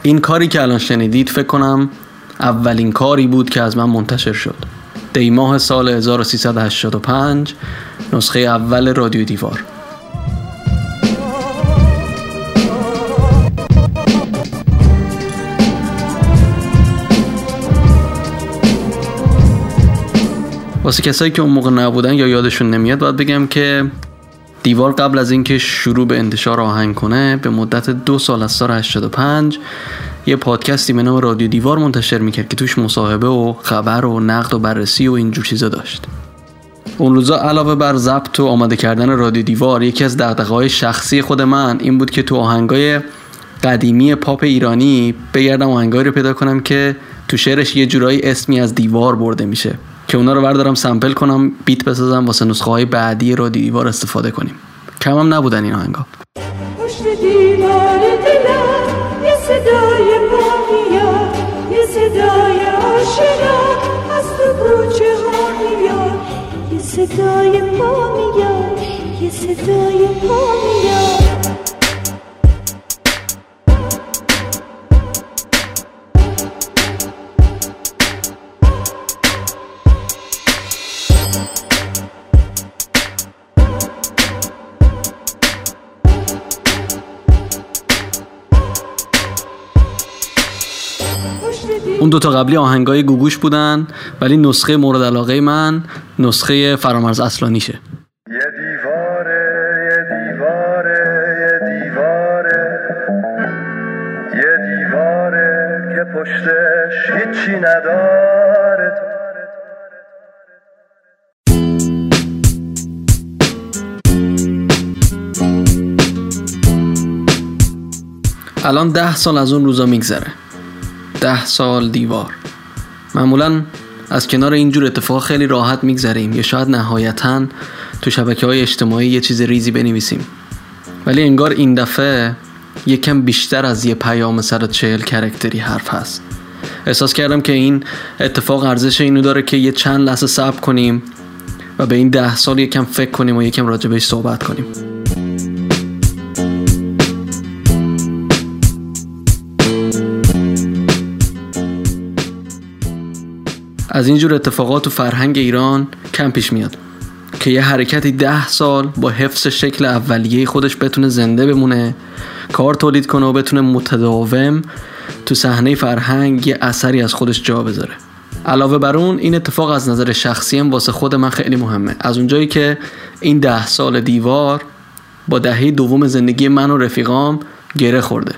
این کاری که الان شنیدید فکر کنم اولین کاری بود که از من منتشر شد. دی ماه سال 1385 نسخه اول رادیو دیوار. واسه کسایی که اون موقع نبودن یا یادشون نمیاد باید بگم که دیوار قبل از اینکه شروع به انتشار آهنگ کنه به مدت 2 سال از سال 85 یه پادکستی به نام رادیو دیوار منتشر میکرد که توش مصاحبه و خبر و نقد و بررسی و اینجور چیزا داشت. اون روزا علاوه بر ضبط و آماده کردن رادیو دیوار، یکی از دغدغه‌های شخصی خود من این بود که تو آهنگای قدیمی پاپ ایرانی بگردم آهنگایی رو پیدا کنم که تو شعرش یه جورایی اسمی از دیوار برده میشه که اونا رو بردارم سامپل کنم، بیت بسازم واسه نسخه‌های بعدی رادیو دیوار استفاده کنیم. کم هم نبودن این آهنگا. پشت دیوار دلم یه صدای پا میاد، یه صدای آشنا از تو کوچه ها میاد، یه صدای پا میاد، یه صدای پا میاد. اون دوتا قبلی آهنگای گوگوش بودن، ولی نسخه مورد علاقه من نسخه فرامرز اصلانیشه. یه دیواره یه دیواره یه دیواره یه دیواره که پشتش هیچی نداره. الان 10 سال از اون روزا میگذره. 10 سال دیوار. معمولاً از کنار اینجور اتفاق خیلی راحت میگذریم یا شاید نهایتاً تو شبکه‌های اجتماعی یه چیز ریزی بنویسیم. ولی انگار این دفعه یکم بیشتر از یه پیام 140 کاراکتری حرف هست. احساس کردم که این اتفاق ارزش اینو داره که یه چند لحظه صبر کنیم و به این 10 سال یکم فکر کنیم و یکم راجع بهش صحبت کنیم. از اینجور اتفاقات تو فرهنگ ایران کم پیش میاد که یه حرکتی 10 سال با حفظ شکل اولیه خودش بتونه زنده بمونه، کار تولید کنه و بتونه متداوم تو صحنه فرهنگ یه اثری از خودش جا بذاره. علاوه بر اون این اتفاق از نظر شخصی هم واسه خود من خیلی مهمه. از اونجایی که این 10 سال دیوار با دهه دوم زندگی من و رفیقام گره خورده.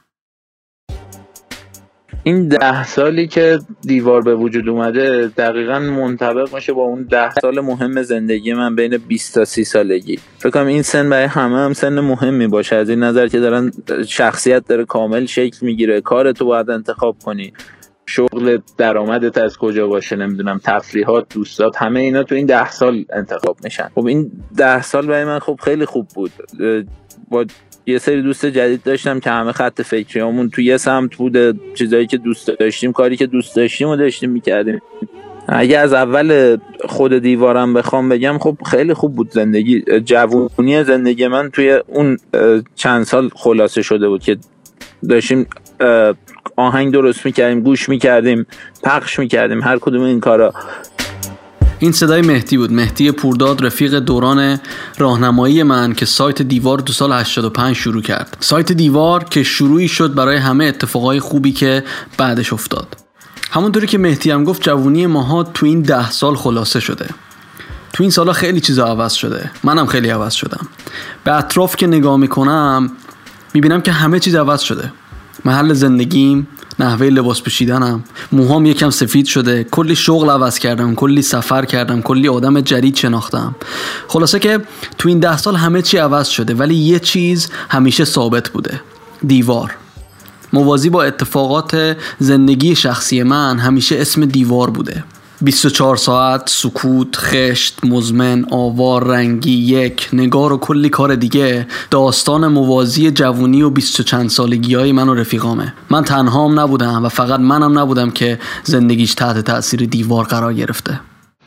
این 10 سالی که دیوار به وجود اومده دقیقاً منطبق میشه با اون 10 سال مهم زندگی من بین 20 تا 30 سالگی. فکر کنم این سن برای همه هم سن مهمی باشه، از این نظر که دارن شخصیت داره کامل شکل میگیره، کارتو باید انتخاب کنی، شغل درآمدت از کجا باشه، نمیدونم تفریحات، دوستات، همه اینا تو این 10 سال انتخاب میشن. خب این 10 سال برای من خب خیلی خوب بود. با یه سری دوست جدید داشتم که همه خط فکریامون تو یه سمت بوده، چیزایی که دوست داشتیم، کاری که دوست داشتیم و داشتیم میکردیم. اگه از اول خود دیوارم بخوام بگم خب خیلی خوب بود زندگی. جوونی زندگی من توی اون چند سال خلاصه شده بود که داشتیم آهنگ درست میکردیم، گوش میکردیم، پخش میکردیم، هر کدوم این کارا. این صدای مهدی بود، مهدی پورداد، رفیق دوران راهنمایی من که سایت دیوار تو سال 85 شروع کرد. سایت دیوار که شروعی شد برای همه اتفاقای خوبی که بعدش افتاد. همونطوری که مهدی هم گفت جوونی ماها تو این 10 سال خلاصه شده. تو این سالا خیلی چیزا عوض شده. منم خیلی عوض شدم. به اطراف که نگاه میکنم میبینم که همه چیز عوض شده. محل زندگیم، نحوه لباس پوشیدنم، موهام یکم سفید شده، کلی شغل عوض کردم، کلی سفر کردم، کلی آدم جدید شناختم. خلاصه که تو این 10 سال همه چی عوض شده، ولی یه چیز همیشه ثابت بوده: دیوار. موازی با اتفاقات زندگی شخصی من همیشه اسم دیوار بوده. 24 ساعت، سکوت، خشت، مزمن، آوار، رنگی، یک، نگار و کلی کار دیگه داستان موازی جوونی و 20 چند سالگی های من و رفیقامه. من تنهام نبودم و فقط منم نبودم که زندگیش تحت تأثیر دیوار قرار گرفته.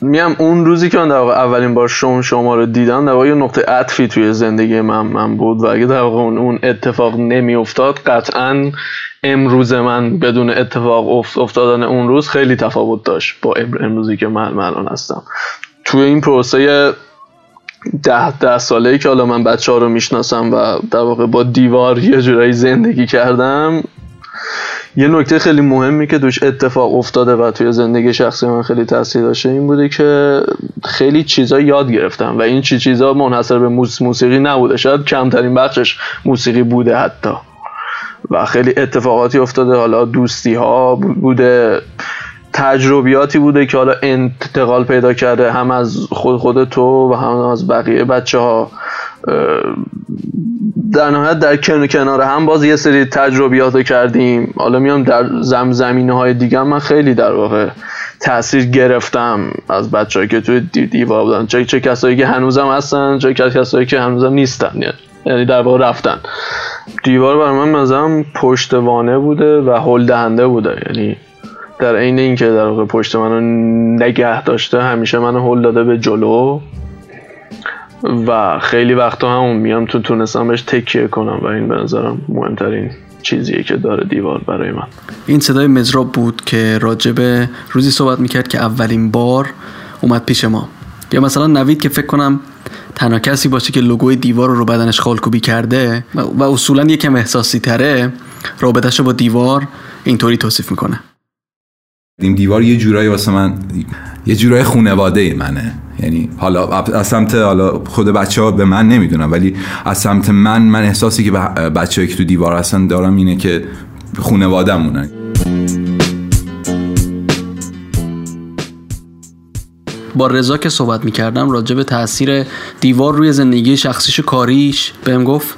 میام اون روزی که من در واقع اولین بار شما رو دیدم در واقع یه نقطه عطفی توی زندگی من بود و اگه در واقع اون اتفاق نمی افتاد قطعاً امروز من بدون اتفاق افتادن اون روز خیلی تفاوت داشت با امروزی که من الان هستم. توی این پروسه 10 ساله‌ای که حالا من بچه‌ها رو میشناسم و در واقع با دیوار یه جورایی زندگی کردم، یه نکته خیلی مهمی که توش اتفاق افتاده و توی زندگی شخصی من خیلی تاثیر داشته این بوده که خیلی چیزا یاد گرفتم و این چیزا منحصر به موسیقی نبوده، شاید کمترین بخشش موسیقی بوده حتی، و خیلی اتفاقاتی افتاده، حالا دوستی ها بوده، تجربیاتی بوده که حالا انتقال پیدا کرده هم از خود تو و هم از بقیه بچه ها. در نهایت در کنار هم باز یه سری تجربیات کردیم. حالا میام در زمینه های دیگه من خیلی در واقع تأثیر گرفتم از بچه‌هایی که توی دیوار بودن، چه کسایی که هنوزم هستن، چه کسایی که هنوزم نیستن، یعنی در واقع رفتن. دیوار برای من مثلا پشتوانه بوده و هل دهنده بوده، یعنی در عین اینکه در واقع پشت منو نگه داشته همیشه منو هل داده به جلو و خیلی وقتا همون میام تونستم بهش تکیه کنم و این به نظرم مهمترین چیزیه که داره دیوار برای من. این صدای مزراب بود که راجب روزی صحبت میکرد که اولین بار اومد پیش ما. یا مثلا نوید که فکر کنم تنها کسی باشه که لوگوی دیوار رو بدنش خالکوبی کرده و اصولا یکم احساسی تره، رابطه‌شو با دیوار اینطوری توصیف میکنه. این دیوار یه جورایی واسه من یه جورایی خانواده منه، یعنی حالا از سمت حالا خود بچه‌ها به من نمیدونم، ولی از سمت من احساسی که بچه‌ای که تو دیوار هستن دارم اینه که خانواده‌مونن. با رضا که صحبت میکردم راجع به تأثیر دیوار روی زندگی شخصیش و کاریش بهم گفت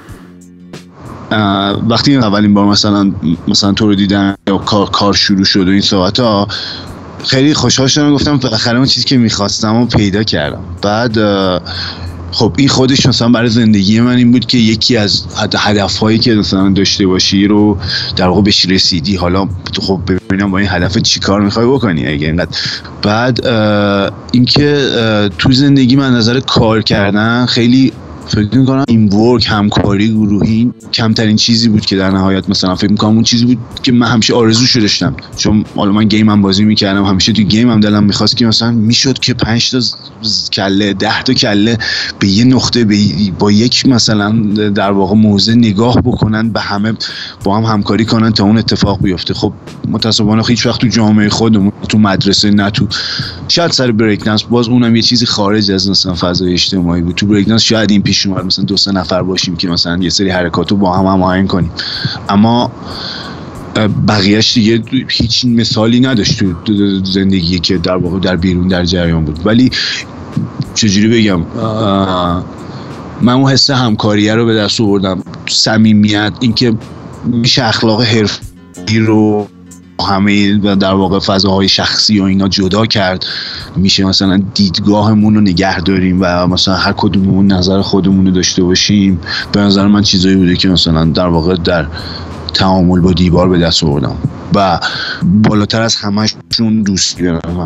وقتی اولین بار مثلا تو رو دیدم یا کار شروع شد و این صحبت‌ها، خیلی خوشحال شدم، گفتم بالاخره اون چیزی که می‌خواستم رو پیدا کردم. بعد خب این خودش مثلا برای زندگی من این بود که یکی از هدف‌هایی که مثلا داشته باشی رو در واقع بهش رسیدی. حالا خب ببینم با این هدف چی کار می‌خوای بکنی اگه اینقدر. بعد اینکه تو زندگی من نظر کار کردن خیلی فکر می‌کنم این ورک، همکاری گروهی کمترین چیزی بود که در نهایت مثلا فکر می‌کنم اون چیزی بود که من همیشه آرزوشو داشتم، چون حالا من گیم هم بازی می‌کردم، همیشه تو گیم هم دلم می‌خواست که مثلا میشد که 5 تا کله 10 تا کله به یه نقطه با یک مثلا در واقع موضوع نگاه بکنن، به همه با هم همکاری کنن تا اون اتفاق بیفته. خب متأسفانه هیچ وقت تو جامعه خودمون، تو مدرسه، نه تو شاید سر بریک دنس، باز اونم یه چیزی خارج از مثلا فضای اجتماعی بود. تو بریک دنس شاید این پیش اومد مثلا 2-3 نفر باشیم که مثلا یه سری حرکاتو با هم هماهنگ کنیم، اما بقیه‌اش دیگه هیچ مثالی نداشت تو زندگی که در واقع در بیرون در جریان بود. ولی چجوری بگم، من اون حس همکاریه رو به دست آوردم، صمیمیت، اینکه میشه اخلاق حرفی رو همه در واقع فضاهای شخصی و اینا جدا کرد، میشه مثلا دیدگاهمون رو نگه داریم و مثلا هر کدوممون نظر خودمون رو داشته باشیم. به نظر من چیزایی بوده که مثلا در واقع در تعامل با دیوار به دست آوردم و بالاتر از همه‌شون دوستی من.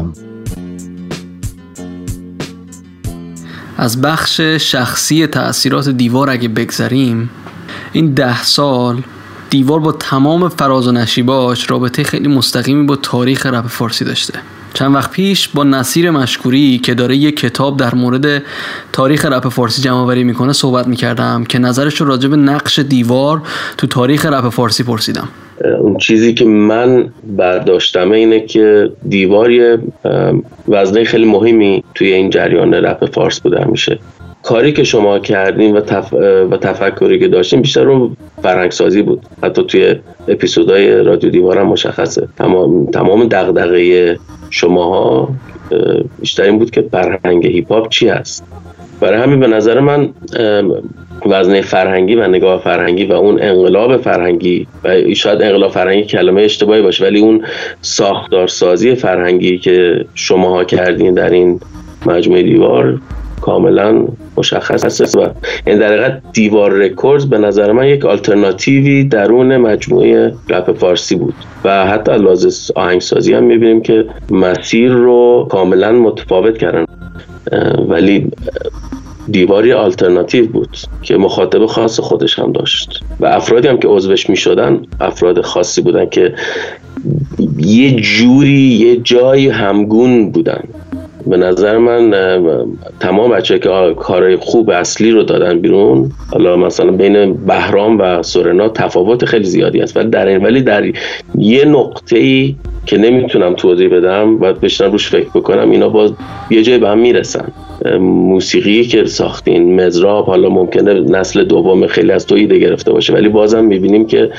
از بخش شخصی تأثیرات دیوار اگه بگذریم، این 10 سال دیوار با تمام فراز و نشیباش رابطه خیلی مستقیمی با تاریخ رپ فارسی داشته. چند وقت پیش با نصیر مشکوری که داره یه کتاب در مورد تاریخ رپ فارسی جمع‌آوری میکنه صحبت میکردم که نظرش رو راجع به نقش دیوار تو تاریخ رپ فارسی پرسیدم. اون چیزی که من برداشتم اینه که دیوار یه وزنه خیلی مهمی توی این جریان رپ فارس بوده. همیشه کاری که شما کردین و تفکری که داشتین بیشتر رو فرهنگسازی بود. حتی توی اپیزودهای رادیو دیوار هم مشخصه تمام دغدغه شماها بیشتر این بود که فرهنگ هیپ هاپ چی هست. برای همین به نظر من وزنه فرهنگی و نگاه فرهنگی و اون انقلاب فرهنگی، و شاید انقلاب فرهنگی کلمه اشتباهی باشه، ولی اون ساختارسازی فرهنگی که شماها کردین در این مجموعه دیوار کاملا مشخص هست و این در حقیقت دیوار رکوردز به نظر من یک آلترناتیوی درون مجموعه رپ فارسی بود و حتی لحاظ آهنگسازی هم میبینیم که مسیر رو کاملا متفاوت کردن، ولی دیواری آلترناتیو بود که مخاطب خاص خودش هم داشت و افرادی هم که عضوش میشدن افراد خاصی بودن که یه جوری یه جای همگون بودن. به نظر من تمام بچه‌ها که کارهای خوب اصلی رو دادن بیرون، حالا مثلا بین بهرام و سورنا تفاوت خیلی زیادی است، ولی در یه نقطه‌ای که نمیتونم توضیح بدم باید بشنم روش فکر بکنم، اینا باز یه جای به هم میرسن. موسیقی که ساختین مزراب حالا ممکنه نسل دوم خیلی از تو ایده گرفته باشه، ولی بازم میبینیم که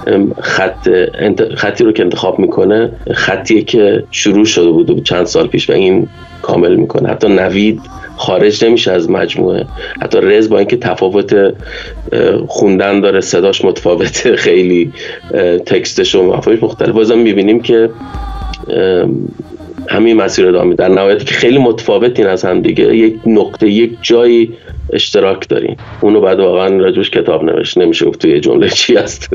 خطی رو که انتخاب میکنه خطیه که شروع شده بود چند سال پیش و این کامل میکنه. حتی نوید خارج نمیشه از مجموعه، حتی رز با اینکه تفاوت خوندن داره، صداش متفاوته، خیلی تکستش و مفاهیمش مختلف، بازم میبینیم که همین مسیر رو ادامه در نهایت که خیلی متفاوتین از هم دیگه، یک نقطه یک جایی اشتراک داریم. اونو بعد واقعا راجوش کتاب نوشت، نمیشه گفت توی جمله چی هست.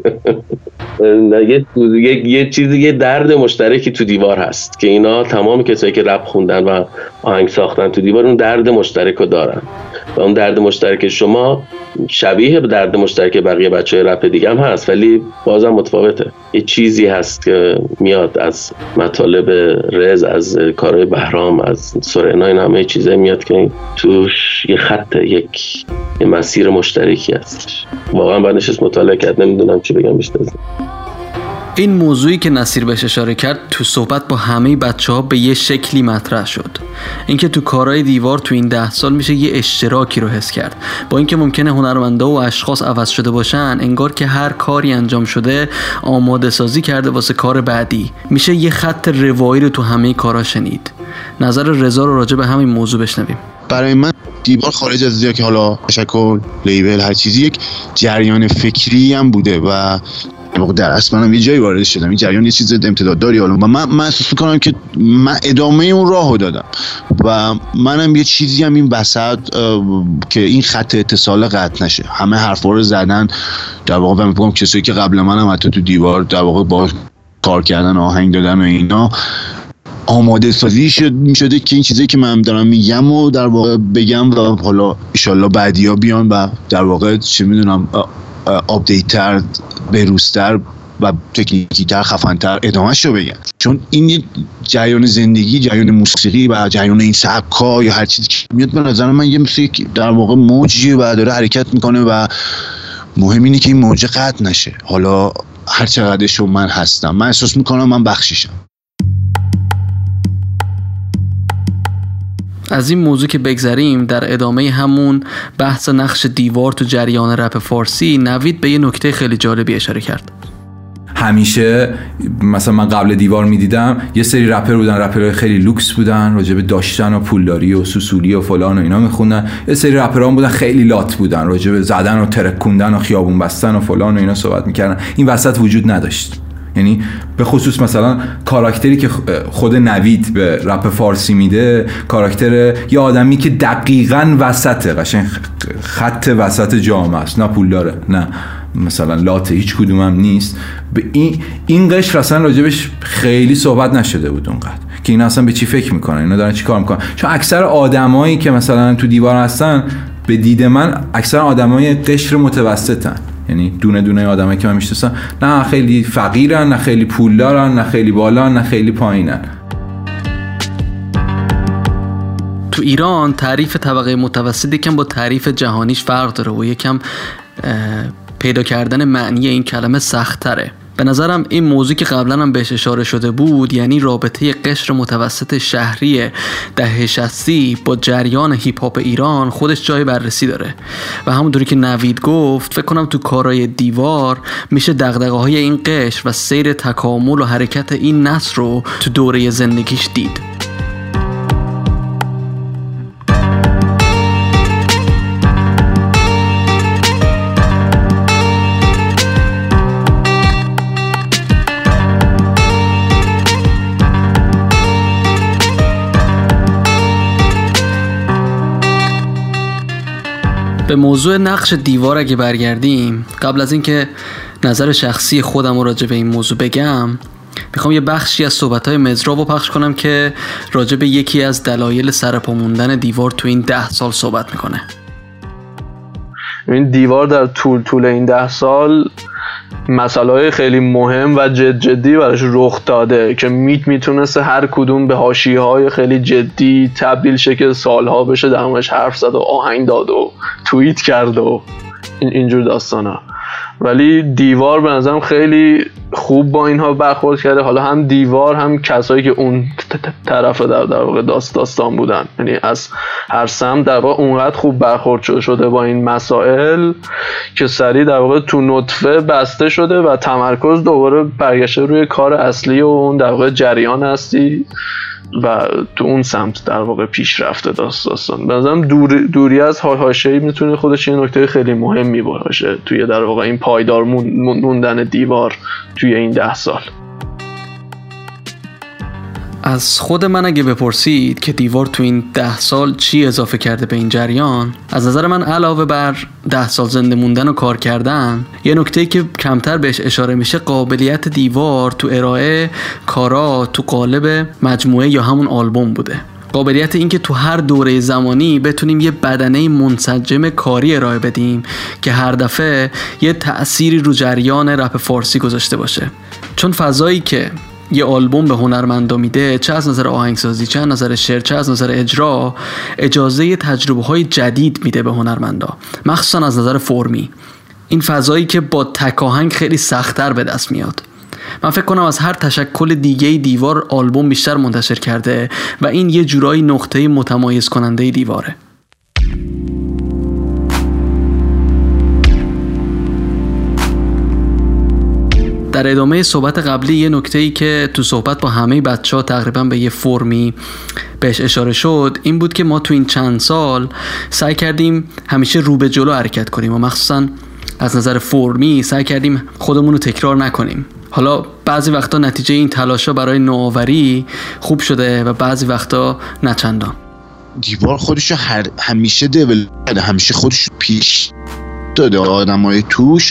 یه چیزی، یه درد مشترکی تو دیوار هست که اینا تمام کسایی که رپ خوندن و آهنگ ساختن تو دیوار اون درد مشترک رو دارن و اون درد مشترک شما شبیه به درد مشترک بقیه بچهای رپ دیگه هم هست، ولی بازم متفاوته. یه چیزی هست که میاد از مطالب رز، از کارهای بهرام، از سورنا، این همه چیزایی میاد که توش یه خط، یه مسیر مشترکی هست. واقعا باید نشست مطالعه کرد، نمیدونم چی بگم بیشتر. این موضوعی که نصیر بهش اشاره کرد تو صحبت با همه بچه‌ها به یه شکلی مطرح شد، اینکه تو کارهای دیوار تو این 10 سال میشه یه اشتراکی رو حس کرد. با اینکه ممکنه هنرمندا و اشخاص عوض شده باشن، انگار که هر کاری انجام شده آماده سازی کرده واسه کار بعدی. میشه یه خط روایی رو تو همه کارا شنید. نظر رضا رو راجع به همین موضوع بشنویم. برای من دیوار خارج از که حالا تشکل لیبل هر چیزی یک جریان فکری هم بوده و در اصل منم یه جایی وارد شدم. این جریان یه چیز امتداد داری حالا و من احساس می‌کنم که من ادامه اون راهو دادم و منم یه چیزی هم این وسط که این خط اتصال قطع نشه. همه حرفا رو زدن در واقع، میگم کسایی که قبل منم حتی تو دیوار در واقع با کار کردن، آهنگ دادن و اینا آماده سازی میشده که این چیزایی که من دارم میگم و در واقع بگم و حالا ان شاءالله بعدیا بیان و در واقع چه میدونم آپدیت تر، بهروزتر و تکنیکی تر، خفن‌تر ادامه‌شو بگن. چون این جریان زندگی، جریان موسیقی و جریان این سبکا یا هر چیزی که میاد به نظر من یه مثل در واقع موجیه و داره حرکت میکنه و مهم اینه که این موج قطع نشه. حالا هر چقدرشو من هستم، من احساس میکنم من بخشیشم. از این موضوع که بگذریم، در ادامه همون بحث نقش دیوار تو جریان رپ فارسی، نوید به یه نکته خیلی جالبی اشاره کرد. همیشه مثلا من قبل دیوار میدیدم یه سری رپر بودن، رپرهای خیلی لوکس بودن، راجع به داشتن و پولداری و سوسولی و فلان و اینا میخوندن. یه سری رپران بودن خیلی لات بودن، راجع به زدن و ترکوندن و خیابون بستن و فلان و اینا صحبت میکردن. این وسط وجود نداشت. یعنی به خصوص مثلا کاراکتری که خود نوید به رپ فارسی میده، کاراکتر یه آدمی که دقیقاً وسطه، قشنگ خط وسط جامعه است، نه پول داره نه مثلا لاته، هیچ کدوم هم نیست. به این قشر اصلا راجبش خیلی صحبت نشده بود اونقدر که اینا اصلا به چی فکر میکنن، اینا دارن چی کار میکنن. چون اکثر آدمایی که مثلا تو دیوار هستن به دید من اکثر آدمای قشر متوسطن، یعنی دونه دونه آدمایی که من میشناسم نه خیلی فقیرن، نه خیلی پولدارن، نه خیلی بالا، نه خیلی پایینن. تو ایران تعریف طبقه متوسط یکم با تعریف جهانیش فرق داره و یکم پیدا کردن معنی این کلمه سخت تره. به نظرم این موضوع که قبلا هم بهش اشاره شده بود، یعنی رابطه قشر متوسط شهری دهه 60 با جریان هیپ هاپ ایران خودش جای بررسی داره و همونطوری که نوید گفت، فکر کنم تو کارهای دیوار میشه دغدغه‌های این قشر و سیر تکامل و حرکت این نسل رو تو دوره زندگیش دید. به موضوع نقش دیوار اگه برگردیم، قبل از اینکه نظر شخصی خودم رو راجع به این موضوع بگم، میخوام یه بخشی از صحبت‌های مزرا رو پخش کنم که راجع به یکی از دلایل سرپا موندن دیوار تو این 10 سال صحبت میکنه. این دیوار در طول این 10 سال مسائل خیلی مهم و جدی براش رخ داده که میتونسته هر کدوم به حاشیه‌های خیلی جدی تبدیل شه که سالها بشه در موردش حرف زد و آهنگ داد و توییت کرد و اینجور داستانا. ولی دیوار به نظرم خیلی خوب با اینها برخورد کرده. حالا هم دیوار هم کسایی که اون طرف در واقع داستان بودن، یعنی از هر سمت در واقع اونقدر خوب برخورد شده با این مسائل که سریع در واقع تو نطفه بسته شده و تمرکز دوباره برگشته روی کار اصلی و اون در واقع جریان هستی و تو اون سمت در واقع پیش رفته داستان. به نظرم دوری از حاشیه‌ای میتونه خودش یه نکته خیلی مهمی باشه توی در واقع این پایدار موندن دیوار توی این 10 سال. از خود من اگه بپرسید که دیوار تو این 10 سال چی اضافه کرده به این جریان، از نظر من علاوه بر 10 سال زنده موندن و کار کردن، یه نکته‌ای که کمتر بهش اشاره میشه قابلیت دیوار تو ارائه کارا تو قالب مجموعه یا همون آلبوم بوده. قابلیت این که تو هر دوره زمانی بتونیم یه بدنه منسجم کاری ارائه بدیم که هر دفعه یه تأثیری رو جریان رپ فارسی گذاشته باشه. چون فضایی که یه آلبوم به هنرمندا میده، چه از نظر آهنگسازی، چه از نظر شعر، چه از نظر اجرا، اجازه تجربه‌های جدید میده به هنرمندا، مخصوصا از نظر فرمی. این فضایی که با تک آهنگ خیلی سخت‌تر به دست میاد. من فکر کنم از هر تشکل دیگه دیوار آلبوم بیشتر منتشر کرده و این یه جورایی نقطه متمایز کننده دیواره. در ادامه صحبت قبلی یه نکته‌ای که تو صحبت با همه بچه‌ها تقریبا به یه فرمی بهش اشاره شد این بود که ما تو این چند سال سعی کردیم همیشه رو به جلو حرکت کنیم و مخصوصا از نظر فرمی سعی کردیم خودمون رو تکرار نکنیم. حالا بعضی وقتا نتیجه این تلاشا برای نوآوری خوب شده و بعضی وقتا نه چندان. دیوار خودشو همیشه دیولپ کرده، همیشه خودشو پیش داده، آدمای توش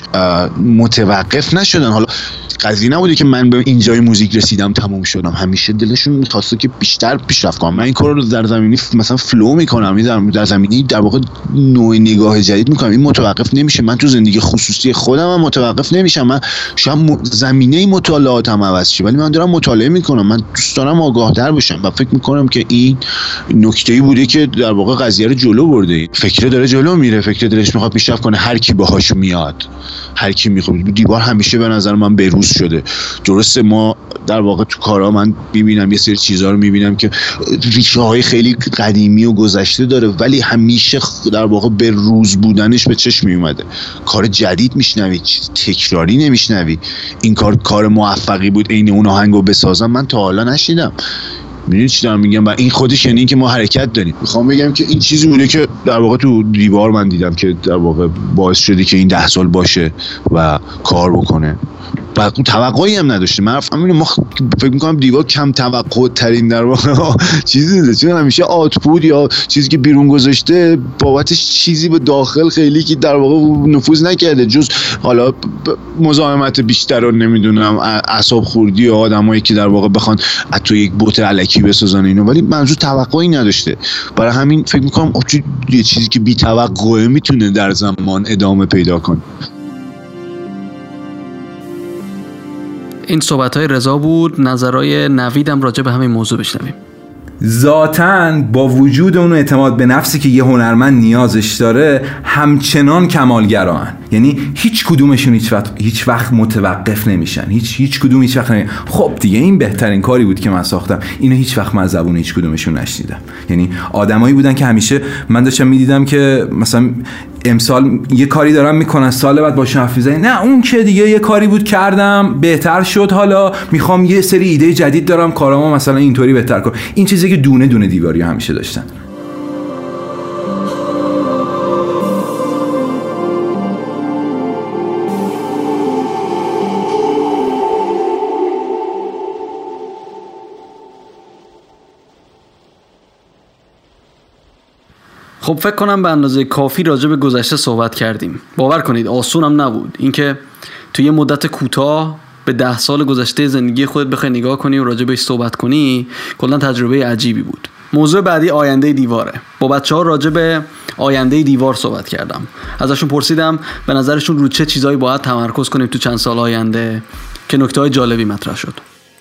متوقف نشدن. حالا قضیه نبوده که من به اینجای موزیک رسیدم تموم شدم، همیشه دلشون می‌خواسته که بیشتر پیشرفت کنم. من این کارو رو در زمینی مثلا فلو میکنم، در زمینی در واقع نوع نگاه جدید میکنم. این متوقف نمیشه. من تو زندگی خصوصی خودم هم متوقف نمیشم. من شاید زمینه مطالعاتم عوض شه ولی من دارم مطالعه میکنم. من دوست دارم آگاه‌تر بشم و فکر میکنم که این نکته‌ای بوده که در واقع قضیه رو جلو برده. فکر داره جلو میره، فکر دلش میخواد پیشرفت کنه، هر کی باهاش میاد، هر کی میخواد. دیوار همیشه به نظر من بروز شده. درسته ما در واقع تو کارا من میبینم یه سری چیزها رو میبینم که ریشه های خیلی قدیمی و گذشته داره ولی همیشه در واقع به روز بودنش به چشم میومده. کار جدید میشنوی، تکراری نمیشنوی. این کار موفقی بود عین اون آهنگو بسازم من تا حالا نشیدم. میدونی چی دارم میگم؟ و این خودش یعنی این که ما حرکت داریم. میخوام بگم که این چیزی بوده که در واقع تو دیوار من دیدم که در واقع باعث شده که این 10 سال باشه و کار بکنه و توقعی هم نداشته. من ما فکر میکنم دیوار کم توقع ترین در واقع چیزی دیده، چون همیشه آتپود یا چیزی که بیرون گذاشته بابتش چیزی به داخل خیلی که در واقع نفوذ نکرده جز حالا مزاحمت بیشتر و نمیدونم اعصاب خوردی و آدمایی که در واقع بخوان حتی یک بوت الکی بسازن اینو، ولی منظور توقعی نداشته. برای همین فکر میکنم یه چیزی که بی توقعه میتونه در زمان ادامه پیدا کنه. این صحبت‌های رضا بود. نظرهای نویدم راجع به همین موضوع بشنویم. ذاتاً با وجود اون اعتماد به نفسی که یه هنرمند نیازش داره همچنان کمالگران. یعنی هیچ کدومشون هیچ وقت متوقف نمیشن. هیچ کدوم هیچ وقت نمیشن. خب دیگه این بهترین کاری بود که من ساختم. اینو هیچ وقت من زبون هیچ کدومشون نشنیدم. یعنی آدمایی بودن که همیشه من داشتم میدیدم که مثلا امسال یه کاری دارم میکنن سال بعد باشون حرف میزنن، نه اون که دیگه یه کاری بود کردم بهتر شد، حالا میخوام یه سری ایده جدید دارم کارامو مثلا اینطوری بهتر کنم. این چیزی که دونه دونه دیواری همیشه داشتن. خب فکر کنم به اندازه کافی راجع به گذشته صحبت کردیم. باور کنید آسون هم نبود اینکه توی مدت کوتاه به 10 سال گذشته زندگی خودت بخوای نگاه کنی و راجع بهش صحبت کنی. کلا تجربه عجیبی بود. موضوع بعدی آینده دیواره. با بچه‌ها راجع به آینده دیوار صحبت کردم. ازشون پرسیدم به نظرشون رو چه چیزایی باید تمرکز کنیم تو چند سال آینده، که نکته‌های جالبی مطرح شد.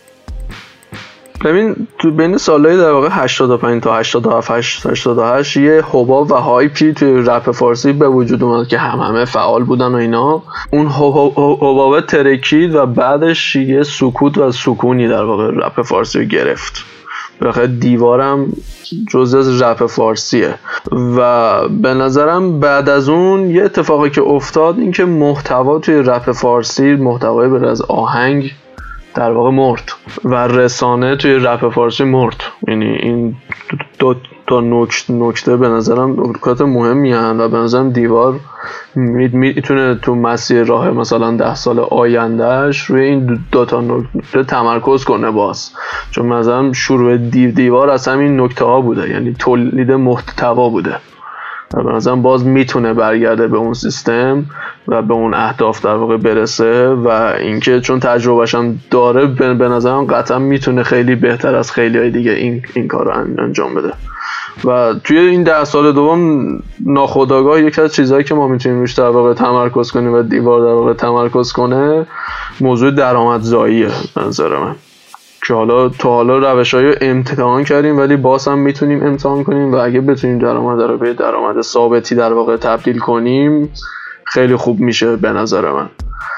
ببین تو بین سالهای در واقع 85 تا 88 یه حباب و هایپی توی رپ فارسی به وجود اومد که همه فعال بودن و اینا. اون حباب ترکید و بعدش یه سکوت و سکونی در واقع رپ فارسی رو گرفت. بخاطر دیوارم جزء از رپ فارسیه و به نظرم بعد از اون یه اتفاقی که افتاد این که محتوا توی رپ فارسی، محتوای به از آهنگ در واقع مرد و رسانه توی رپ فارسی مرد. یعنی این دو تا نکته به نظرم نکات مهمی هستند و به نظرم دیوار میتونه تو مسیر راه مثلا 10 سال آیندهش روی این دو تا نکته تمرکز کنه باز، چون مثلا شروع دیوار از همین نکته ها بوده، یعنی تولید محتوا بوده و به نظرم باز میتونه برگرده به اون سیستم و به اون اهداف در واقع برسه و اینکه چون تجربهش هم داره به نظرم قطعا میتونه خیلی بهتر از خیلی های دیگه این کار رو انجام بده. و توی این 10 سال دوم ناخودآگاه یکی از چیزهایی که ما میتونیم روش در واقع تمرکز کنیم و دیوار در واقع تمرکز کنه موضوع درآمدزاییه به نظر من، که حالا روش‌هایی رو امتحان کردیم ولی باز هم میتونیم امتحان کنیم و اگه بتونیم درآمد رو به درآمد ثابتی در واقع تبدیل کنیم خیلی خوب میشه به نظر من.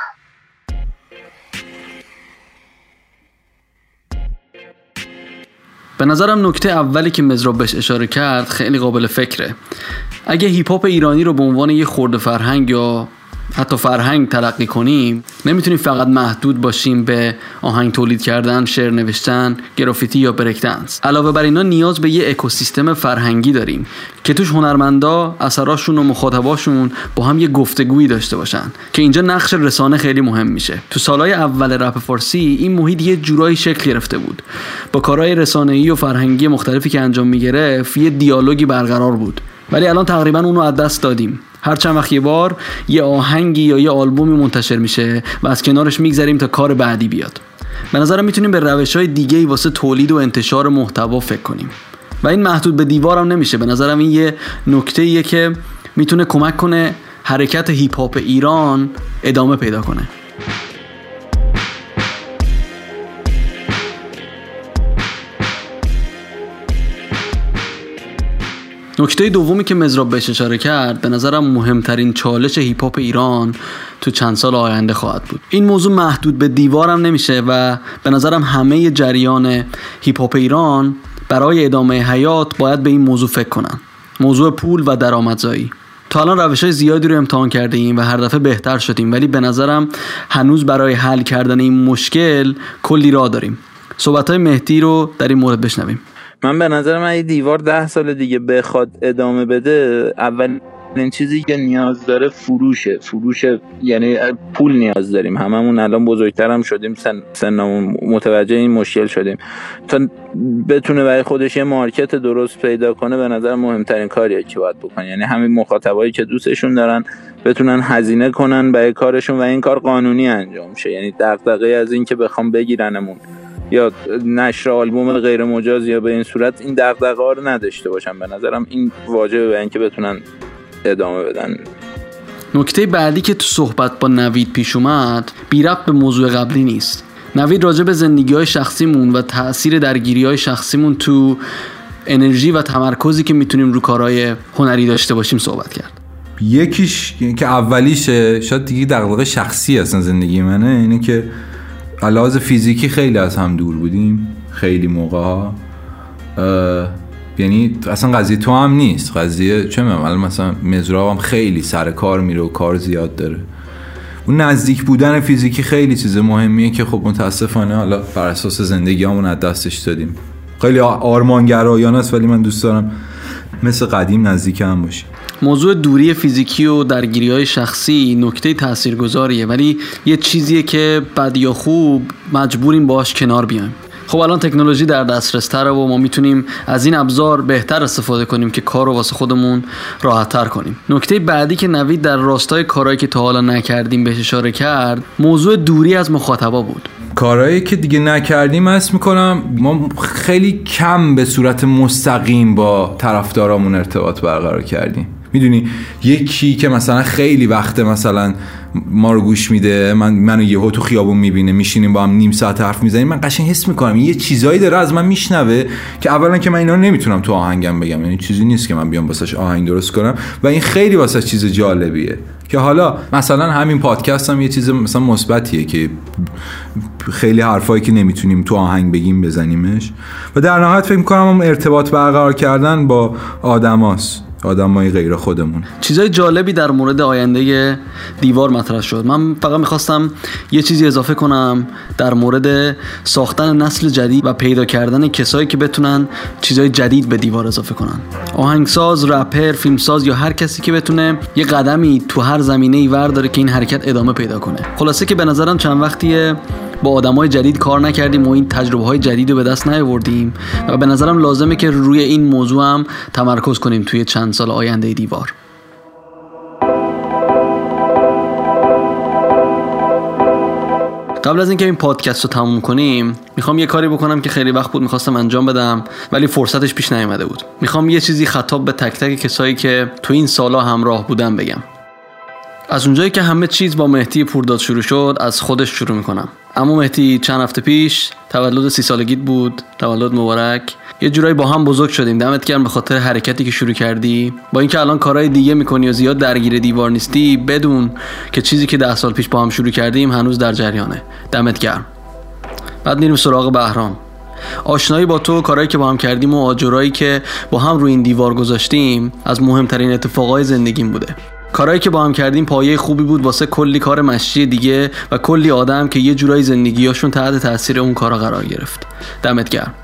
به نظرم نکته اولی که مزراب بهش اشاره کرد خیلی قابل فکره. اگه هیپ هاپ ایرانی رو به عنوان یه خرده فرهنگ یا حتی فرهنگ تلقی کنیم، نمیتونیم فقط محدود باشیم به آهنگ تولید کردن، شعر نوشتن، گرافیتی یا بریک دنس. علاوه بر اینا نیاز به یه اکوسیستم فرهنگی داریم که توش هنرمندا اثراشون و مخاطباشون با هم یه گفتگویی داشته باشن، که اینجا نقش رسانه خیلی مهم میشه. تو سالهای اول رپ فارسی این محیط یه جورایی شکل گرفته بود. با کارهای رسانه‌ای و فرهنگی مختلفی که انجام میگرفت یه دیالوگی برقرار بود، ولی الان تقریبا اونو از دست دادیم. هر چند وقت یه بار یه آهنگی یا یه آلبومی منتشر میشه و از کنارش میگذریم تا کار بعدی بیاد. به نظرم میتونیم به روش‌های دیگه‌ای واسه تولید و انتشار محتوا فکر کنیم و این محدود به دیوارم نمیشه. به نظرم این یه نکته‌ایه که میتونه کمک کنه حرکت هیپ هاپ ایران ادامه پیدا کنه. نکته دومی که مزراب بهش اشاره کرد به نظرم مهمترین چالش هیپ هاپ ایران تو چند سال آینده خواهد بود. این موضوع محدود به دیوارم نمیشه و به نظرم همه جریان هیپ هاپ ایران برای ادامه حیات باید به این موضوع فکر کنن. موضوع پول و درآمدزایی. تا الان روش‌های زیادی رو امتحان کرده ایم و هر دفعه بهتر شدیم، ولی به نظرم هنوز برای حل کردن این مشکل کلی راه داریم. صحبت‌های مهدی رو در این مورد بشنویم. من به نظرم اگه دیوار 10 سال دیگه بخواد ادامه بده، اولین چیزی که نیاز داره فروشه، یعنی پول نیاز داریم. هممون الان بزرگترم شدیم، سنمون متوجه این مشکل شدیم. تا بتونه برای خودش یه مارکت درست پیدا کنه به نظر مهمترین کاریه که باید بکنه. یعنی همین مخاطبایی که دوستشون دارن بتونن هزینه کنن برای کارشون و این کار قانونی انجام شه. یعنی دغدغه از این که بخوام بگیرنمون یا نشر آلبوم غیر مجاز یا به این صورت این دغدغه‌ها رو نداشته باشن. به نظرم این واجبه به اینکه بتونن ادامه بدن. نکته بعدی که تو صحبت با نوید پیش اومد بی ربط به موضوع قبلی نیست. نوید راجع به زندگی‌های شخصیمون و تأثیر درگیری‌های شخصیمون تو انرژی و تمرکزی که میتونیم رو کارهای هنری داشته باشیم صحبت کرد. یکیش که اولیشه شاید دیگه دغدغه شخصی اصلا زندگی منه، اینه که علاوه فیزیکی خیلی از هم دور بودیم خیلی موقع‌ها. یعنی اصلا قضیه تو هم نیست، قضیه چه می‌دونم مثلا مزراب هم خیلی سر کار میره و کار زیاد داره. اون نزدیک بودن فیزیکی خیلی چیز مهمیه که خب متاسفانه حالا بر اساس زندگیامون از دستش دادیم. خیلی آرمانگرایانه است ولی من دوست دارم مثل قدیم نزدیک هم باشیم. موضوع دوری فیزیکی و درگیری‌های شخصی نکته تاثیرگذاریه، ولی یه چیزیه که بد یا خوب مجبوریم باهاش کنار بیایم. خب الان تکنولوژی در دسترس تره و ما میتونیم از این ابزار بهتر استفاده کنیم که کار رو واسه خودمون راحت تر کنیم. نکته بعدی که نوید در راستای کارهایی که تا حالا نکردیم بهش اشاره کرد، موضوع دوری از مخاطبا بود. کارهایی که دیگه نکردیم حس میکنم ما خیلی کم به صورت مستقیم با طرفدارامون ارتباط برقرار کردیم. میدونی یکی که مثلا خیلی وقت مثلا ما رو گوش میده، منو یهو تو خیابون میبینه، میشینیم با هم نیم ساعت حرف میزنیم، من قشنگ حس میکنم یه چیزایی داره از من میشنوه که اولا که من اینا رو نمیتونم تو آهنگم بگم، یعنی چیزی نیست که من بیام واسش آهنگ درست کنم و این خیلی واسش چیز جالبیه که حالا مثلا همین پادکست هم یه چیز مثلا مثبتیه که خیلی حرفایی که نمیتونیم تو آهنگ بگیم بزنیمش و در نهایت فکر میکنم ارتباط برقرار کردن با آدمای غیر خودمون. چیزای جالبی در مورد آینده دیوار مطرح شد. من فقط میخواستم یه چیزی اضافه کنم در مورد ساختن نسل جدید و پیدا کردن کسایی که بتونن چیزای جدید به دیوار اضافه کنن. آهنگساز، رپر، فیلمساز یا هر کسی که بتونه یه قدمی تو هر زمینه‌ای ورداره که این حرکت ادامه پیدا کنه. خلاصه که به نظرم چند وقتیه با آدمای جدید کار نکردیم و این تجربه‌های جدید رو به دست نیاوردیم و به نظرم لازمه که روی این موضوع هم تمرکز کنیم توی چند سال آینده دیوار. قبل از اینکه این پادکست رو تموم کنیم میخوام یه کاری بکنم که خیلی وقت بود میخواستم انجام بدم ولی فرصتش پیش نیامده بود. میخوام یه چیزی خطاب به تک تک کسایی که تو این سالا همراه بودن بگم. از اونجایی که همه چیز با مهدی پورداد شروع شد از خودش شروع میکنم. اما مهدی چند هفته پیش تولد 30 سالگیت بود. تولد مبارک. یه جورایی با هم بزرگ شدیم. دمت گرم به خاطر حرکتی که شروع کردی. با اینکه الان کارهای دیگه میکنی و زیاد درگیر دیوار نیستی، بدون که چیزی که 10 سال پیش با هم شروع کردیم هنوز در جریانه. دمت گرم. بعد میریم سراغ بهرام. آشنایی با تو، کارهایی که با هم کردیم و آجرایی که با هم روی این دیوار گذاشتیم از مهمترین اتفاقای زندگیم بوده. کارهایی که با هم کردیم پایه خوبی بود واسه کلی کار مشی دیگه و کلی آدم که یه جورایی زندگیاشون تحت تاثیر اون کارا قرار گرفت. دمت گرم.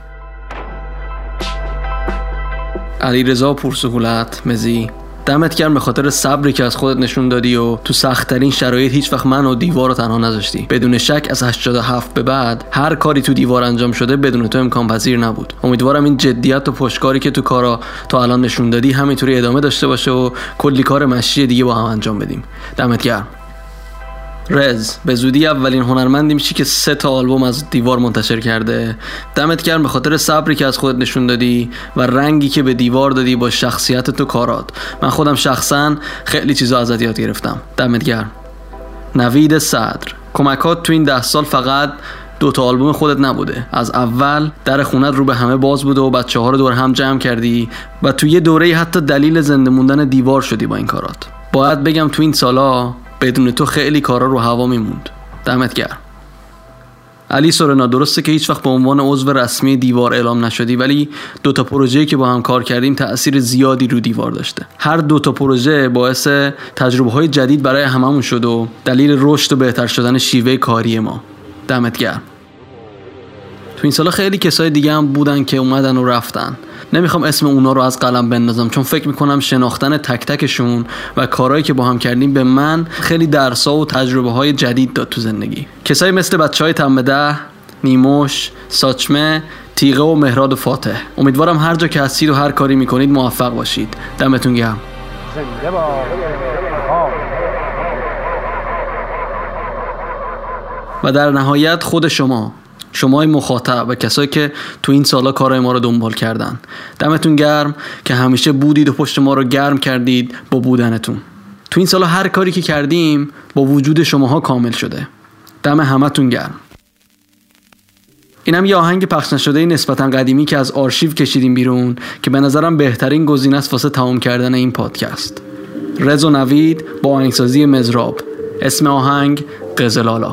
علیرضا پرسهولت مزی، دمت گرم به خاطر صبری که از خودت نشون دادی و تو سخت‌ترین شرایط هیچ وقت من و دیوار رو تنها نذاشتی. بدون شک از 87 به بعد هر کاری تو دیوار انجام شده بدون تو امکان پذیر نبود. امیدوارم این جدیت و پشتکاری که تو کارا تا الان نشون دادی همینطوری ادامه داشته باشه و کلی کار مشی دیگه با هم انجام بدیم. دمت گرم. رز، به زودی اولین هنرمندی میشی که 3 تا آلبوم از دیوار منتشر کرده. دمت گرم به خاطر صبری که از خودت نشون دادی و رنگی که به دیوار دادی با شخصیت تو کارات. من خودم شخصا خیلی چیزا ازت یاد گرفتم. دمت گرم. نوید صدر، کمکات تو این 10 سال فقط 2 تا آلبوم خودت نبوده. از اول در خونت رو به همه باز بوده و بچه‌ها رو دور هم جمع کردی و تو یه دوره حتی دلیل زنده موندن دیوار شدی با این کارات. باید بگم تو این سالا بدون تو خیلی کارا رو هوا میموند. دمت گرم. علی سورنا، درسته که هیچ وقت به عنوان عضو رسمی دیوار اعلام نشدی ولی 2 تا پروژه‌ای که با هم کار کردیم تأثیر زیادی رو دیوار داشته. هر 2 تا پروژه باعث تجربه‌های جدید برای هممون شد و دلیل رشد و بهتر شدن شیوه کاری ما. دمت گرم. تو این سالا خیلی کسای دیگه هم بودن که اومدن و رفتن. نمیخوام اسم اونا رو از قلم بندازم چون فکر میکنم شناختن تک تکشون و کارهایی که با هم کردیم به من خیلی درس‌ها و تجربه‌های جدید داد تو زندگی. کسایی مثل بچه‌های تم 10، نیموش، ساچمه، تیغه و مهراد و فاتح. امیدوارم هر جا که هستید و هر کاری میکنید موفق باشید. دمتون گرم. زنده باد. و در نهایت خود شمای مخاطب و کسایی که تو این سالا کارهای ما رو دنبال کردن، دمتون گرم که همیشه بودید و پشت ما رو گرم کردید با بودنتون. تو این سالا هر کاری که کردیم با وجود شماها کامل شده. دم همتون گرم. اینم یه آهنگ پخش نشده نسبتا قدیمی که از آرشیو کشیدیم بیرون که به نظرم بهترین گزینه است واسه تمام کردن این پادکست. رز و نوید با آهنگسازی مزراب. اسم آهنگ قزلالا.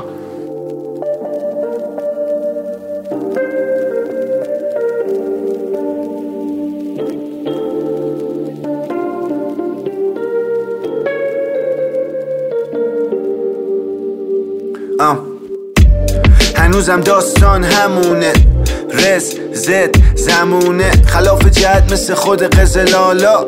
هنوزم داستان همونه، رز زد زمونه، خلاف جهت مثل خود قزلالا.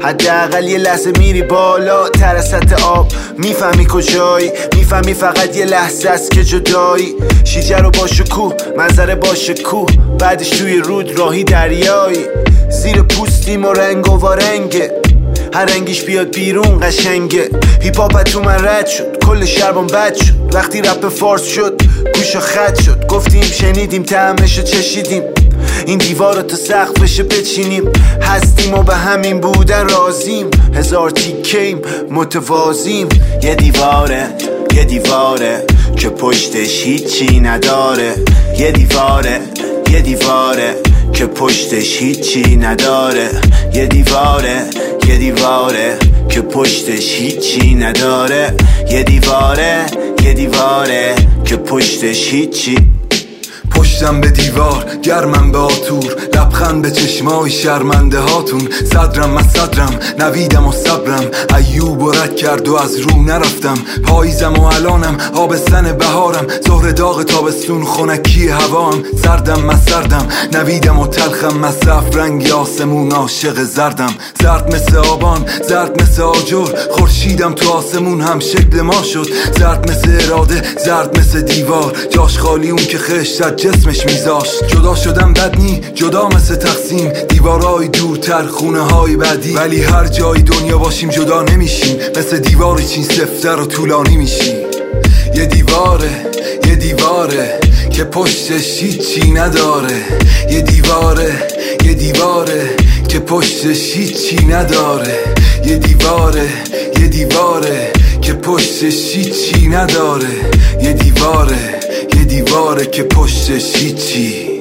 حداقل یه لحظه میری بالا تر از سطح آب، میفهمی کجایی، میفهمی فقط یه لحظه است که جدایی. شیجه رو با شکوه، منظره با شکوه، بعدش توی رود راهی دریایی. زیر پوستیم و رنگ و وارنگه، هر رنگیش بیاد بیرون قشنگه. هیپ هاپ تو من رد شد، کل شربم بد شد. وقتی رپ فارس شد گوشا خط شد. گفتیم شنیدیم طعمشو چشیدیم، این دیوار رو تا سقفش بچینیم. هستیم و به همین بودن راضیم، هزار تیکیم متوازیم. یه دیواره یه دیواره که پشتش هیچی نداره. یه دیواره یه دیواره که پشتش هیچی نداره. یه دیواره یه دیواره که پشتش هیچی نداره. یه دیواره یه دیواره که پشتش هیچی. پشتم به دیوار گرمم به آتور، لبخند به چشمای شرمنده هاتون. صدرم من صدرم، نویدم و صبرم، ایوب و رد کرد و از رو نرفتم. پاییزم و الانم آبستن بهارم، ظهر داغ تابستون خنکی هوام. سردم من سردم، نویدم و تلخم، مصرف رنگ آسمون عاشق زردم. زرد مثل آبان، زرد مثل آجر، خورشیدم تو آسمون هم شکل ما شد. زرد مثل اراده، زرد مثل دیوار، جاش خالی اون که خشت جسمش میذاشت. جدا شدم بد نی، جدا مثل تقسیم، دیوارای دورتر، خونه های بعدی. ولی هر جای دنیا باشیم جدا نمیشیم، مثل دیواری چین سفتر و طولانی میشیم. یه دیواره یه دیواره که پشتش هیچی نداره. یه دیواره یه دیواره که پشتش هیچی نداره. یه دیواره یه دیواره که پشتش هیچی نداره. یه دیواره یه دیواره که پشتش هیچی